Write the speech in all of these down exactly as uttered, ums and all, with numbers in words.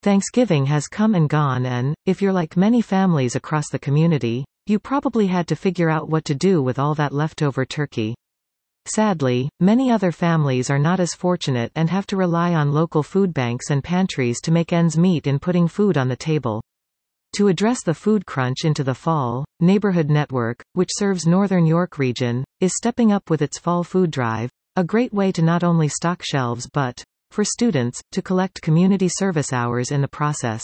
Thanksgiving has come and gone and, if you're like many families across the community, you probably had to figure out what to do with all that leftover turkey. Sadly, many other families are not as fortunate and have to rely on local food banks and pantries to make ends meet in putting food on the table. To address the food crunch into the fall, Neighborhood Network, which serves Northern York region, is stepping up with its fall food drive, a great way to not only stock shelves but, for students, to collect community service hours in the process.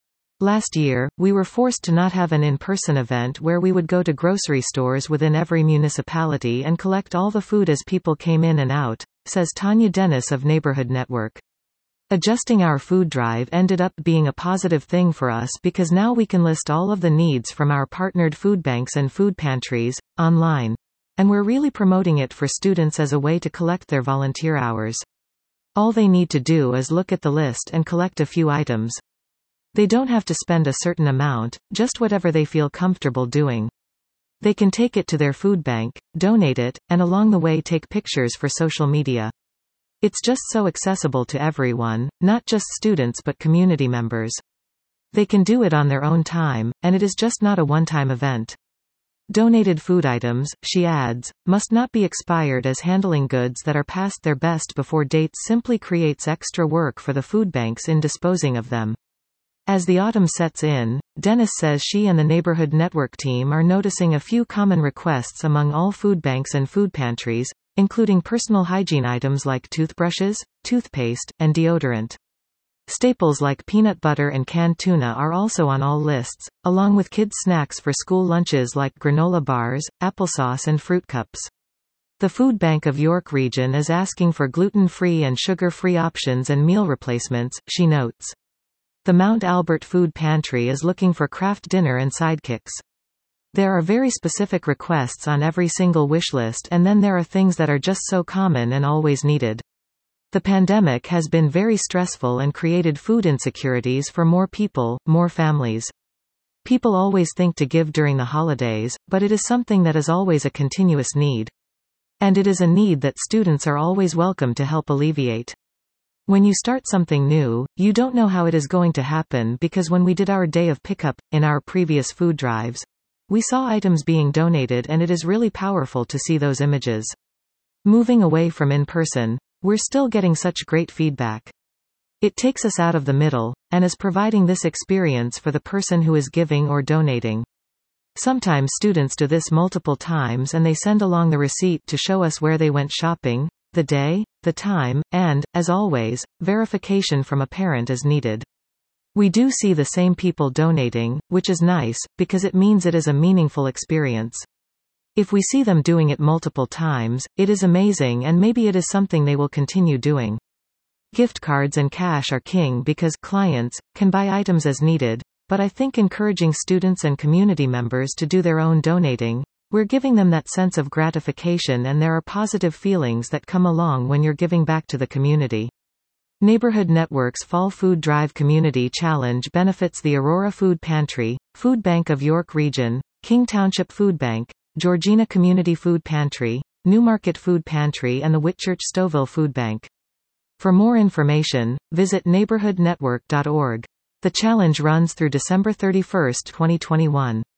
Last year, we were forced to not have an in-person event where we would go to grocery stores within every municipality and collect all the food as people came in and out, says Tanya Dennis of Neighborhood Network. Adjusting our food drive ended up being a positive thing for us because now we can list all of the needs from our partnered food banks and food pantries, online. And we're really promoting it for students as a way to collect their volunteer hours. All they need to do is look at the list and collect a few items. They don't have to spend a certain amount, just whatever they feel comfortable doing. They can take it to their food bank, donate it, and along the way take pictures for social media. It's just so accessible to everyone, not just students but community members. They can do it on their own time, and it is just not a one-time event. Donated food items, she adds, must not be expired, as handling goods that are past their best before dates simply creates extra work for the food banks in disposing of them. As the autumn sets in, Dennis says she and the Neighborhood Network team are noticing a few common requests among all food banks and food pantries, including personal hygiene items like toothbrushes, toothpaste, and deodorant. Staples like peanut butter and canned tuna are also on all lists, along with kids' snacks for school lunches like granola bars, applesauce and fruit cups. The Food Bank of York Region is asking for gluten-free and sugar-free options and meal replacements, she notes. The Mount Albert Food Pantry is looking for craft dinner and sidekicks. There are very specific requests on every single wish list, and then there are things that are just so common and always needed. The pandemic has been very stressful and created food insecurities for more people, more families. People always think to give during the holidays, but it is something that is always a continuous need. And it is a need that students are always welcome to help alleviate. When you start something new, you don't know how it is going to happen, because when we did our day of pickup, in our previous food drives, we saw items being donated, and it is really powerful to see those images. Moving away from in-person, we're still getting such great feedback. It takes us out of the middle, and is providing this experience for the person who is giving or donating. Sometimes students do this multiple times and they send along the receipt to show us where they went shopping, the day, the time, and, as always, verification from a parent is needed. We do see the same people donating, which is nice, because it means it is a meaningful experience. If we see them doing it multiple times, it is amazing, and maybe it is something they will continue doing. Gift cards and cash are king because clients can buy items as needed, but I think encouraging students and community members to do their own donating, we're giving them that sense of gratification, and there are positive feelings that come along when you're giving back to the community. Neighborhood Network's Fall Food Drive Community Challenge benefits the Aurora Food Pantry, Food Bank of York Region, King Township Food Bank, Georgina Community Food Pantry, Newmarket Food Pantry and the Whitchurch Stouffville Food Bank. For more information, visit neighborhood network dot org. The challenge runs through December thirty-first, twenty twenty-one.